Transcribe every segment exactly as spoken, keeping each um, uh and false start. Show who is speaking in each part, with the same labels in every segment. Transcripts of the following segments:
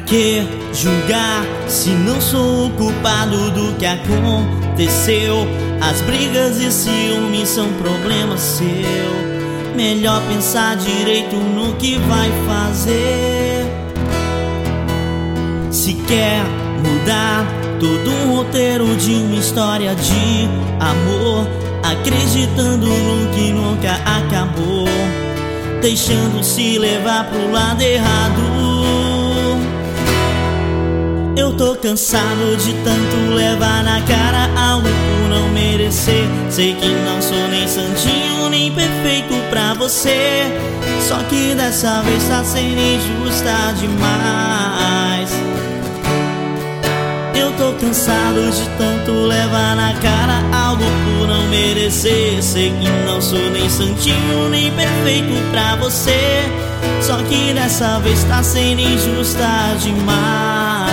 Speaker 1: que julgar se não sou o culpado do que aconteceu? As brigas e ciúmes são problema seu. Melhor pensar direito no que vai fazer. Se quer mudar todo um roteiro de uma história de amor, acreditando no que nunca acabou, deixando-se levar pro lado errado. Eu tô cansado de tanto levar na cara algo por não merecer. Sei que não sou nem santinho nem perfeito pra você, só que dessa vez tá sendo injusta demais. Eu tô cansado de tanto levar na cara algo por não merecer. Sei que não sou nem santinho nem perfeito pra você, só que dessa vez tá sendo injusta demais.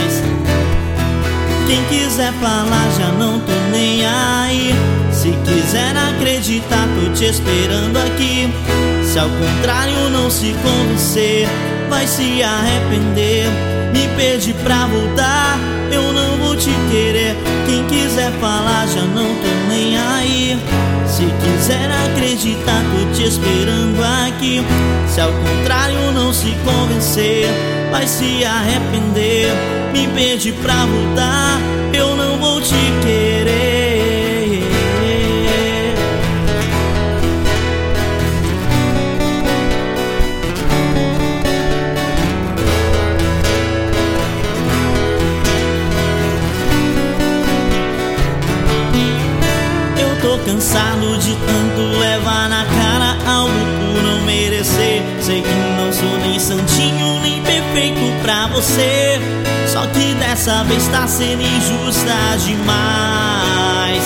Speaker 1: Quem quiser falar já não tô nem aí. Se quiser acreditar tô te esperando aqui. Se ao contrário não se convencer, vai se arrepender. Me pede pra voltar, eu não vou te querer. Quem quiser falar já não tô nem aí. Se quiser acreditar tô te esperando aqui. Se ao contrário não se convencer, vai se arrepender. Me pede pra voltar, eu não vou te querer. Eu tô cansado de tanto levar na cara algo por não merecer. Sei que não sou nem santinho nem perfeito pra você, só que dessa vez tá sendo injusta demais.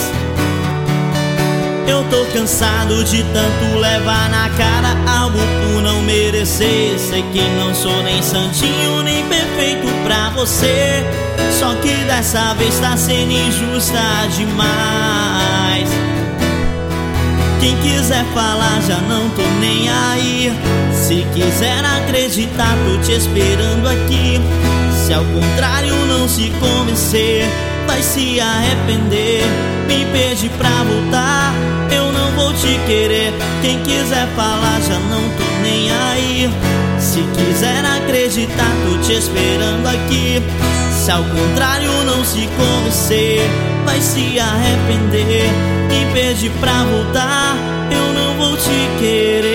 Speaker 1: Eu tô cansado de tanto levar na cara algo por não merecer. Sei que não sou nem santinho nem perfeito pra você, só que dessa vez tá sendo injusta demais. Quem quiser falar já não tô nem aí. Se quiser acreditar tô te esperando aqui. Se ao contrário não se convencer, vai se arrepender. Me pede pra voltar, eu não vou te querer. Quem quiser falar já não tô nem aí. Se quiser acreditar tô te esperando aqui. Se ao contrário não se convencer, vai se arrepender. Me pede pra voltar, eu não vou te querer.